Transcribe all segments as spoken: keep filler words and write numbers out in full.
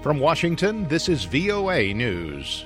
From Washington, this is V O A News.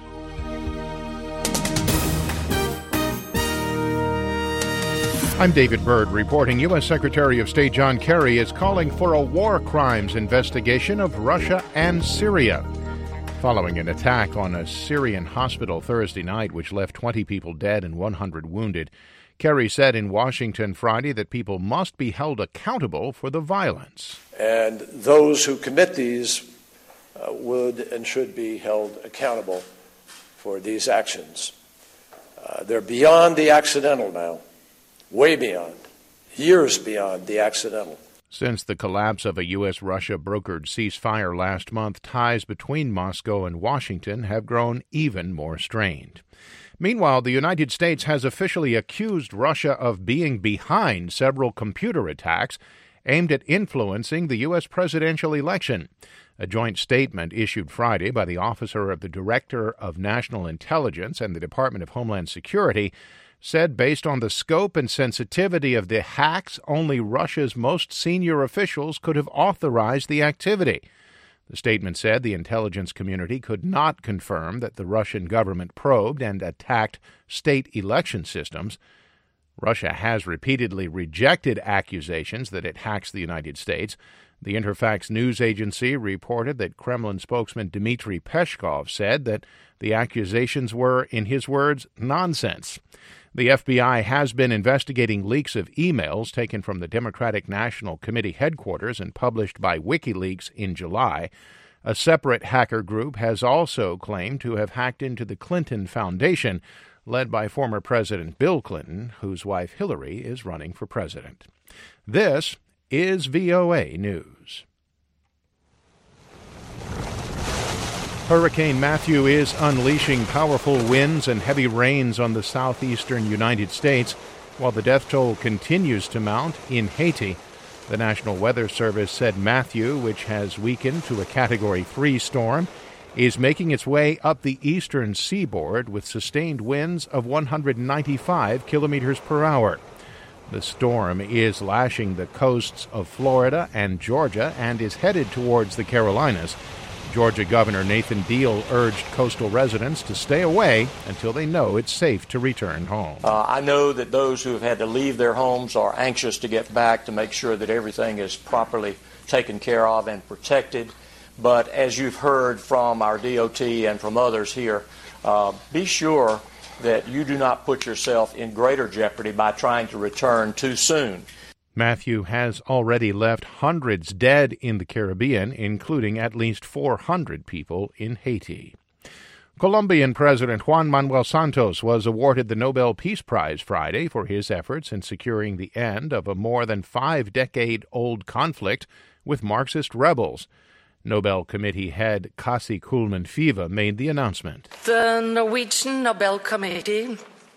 I'm David Byrd reporting U S. Secretary of State John Kerry is calling for a war crimes investigation of Russia and Syria. Following an attack on a Syrian hospital Thursday night, which left twenty people dead and one hundred wounded, Kerry said in Washington Friday that people must be held accountable for the violence. And those who commit these uh, would and should be held accountable for these actions. Uh, they're beyond the accidental now, way beyond, years beyond the accidental. Since the collapse of a U S Russia brokered ceasefire last month, ties between Moscow and Washington have grown even more strained. Meanwhile, the United States has officially accused Russia of being behind several computer attacks aimed at influencing the U S presidential election. A joint statement issued Friday by the Officer of the Director of National Intelligence and the Department of Homeland Security said based on the scope and sensitivity of the hacks, only Russia's most senior officials could have authorized the activity. The statement said the intelligence community could not confirm that the Russian government probed and attacked state election systems. Russia has repeatedly rejected accusations that it hacks the United States. The Interfax news agency reported that Kremlin spokesman Dmitry Peskov said that the accusations were, in his words, nonsense. The F B I has been investigating leaks of emails taken from the Democratic National Committee headquarters and published by WikiLeaks in July. A separate hacker group has also claimed to have hacked into the Clinton Foundation, led by former President Bill Clinton, whose wife Hillary is running for president. This is V O A News. Hurricane Matthew is unleashing powerful winds and heavy rains on the southeastern United States, while the death toll continues to mount in Haiti. The National Weather Service said Matthew, which has weakened to a Category three storm, is making its way up the eastern seaboard with sustained winds of one hundred ninety-five kilometers per hour. The storm is lashing the coasts of Florida and Georgia and is headed towards the Carolinas. Georgia Governor Nathan Deal urged coastal residents to stay away until they know it's safe to return home. Uh, I know that those who have had to leave their homes are anxious to get back to make sure that everything is properly taken care of and protected. But as you've heard from our D O T and from others here, uh, be sure that you do not put yourself in greater jeopardy by trying to return too soon. Matthew has already left hundreds dead in the Caribbean, including at least four hundred people in Haiti. Colombian President Juan Manuel Santos was awarded the Nobel Peace Prize Friday for his efforts in securing the end of a more than five-decade-old conflict with Marxist rebels. Nobel Committee head Kasi Kullmann-Five made the announcement. The Norwegian Nobel Committee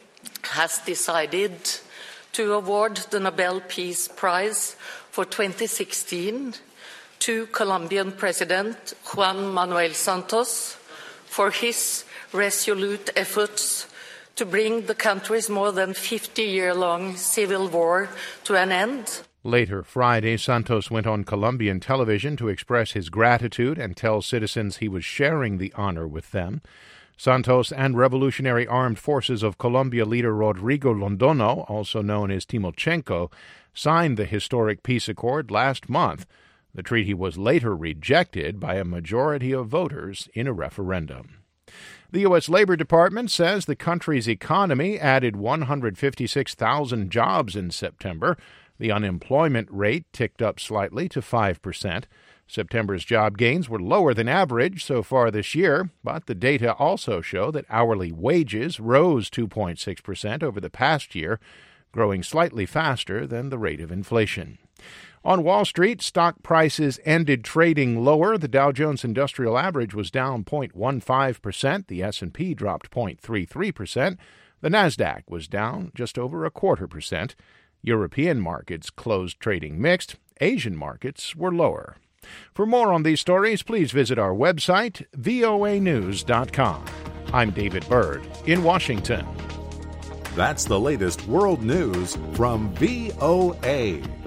has decided to award the Nobel Peace Prize for twenty sixteen to Colombian President Juan Manuel Santos for his resolute efforts to bring the country's more than fifty-year-long civil war to an end. Later Friday, Santos went on Colombian television to express his gratitude and tell citizens he was sharing the honor with them. Santos and Revolutionary Armed Forces of Colombia leader Rodrigo Londono, also known as Timochenko, signed the historic peace accord last month. The treaty was later rejected by a majority of voters in a referendum. The U S. Labor Department says the country's economy added one hundred fifty-six thousand jobs in September. The unemployment rate ticked up slightly to five percent. September's job gains were lower than average so far this year, but the data also show that hourly wages rose two point six percent over the past year, growing slightly faster than the rate of inflation. On Wall Street, stock prices ended trading lower. The Dow Jones Industrial Average was down zero point one five percent. The S and P dropped zero point three three percent. The Nasdaq was down just over a quarter percent. European markets closed trading mixed. Asian markets were lower. For more on these stories, please visit our website, V O A news dot com. I'm David Byrd in Washington. That's the latest world news from V O A.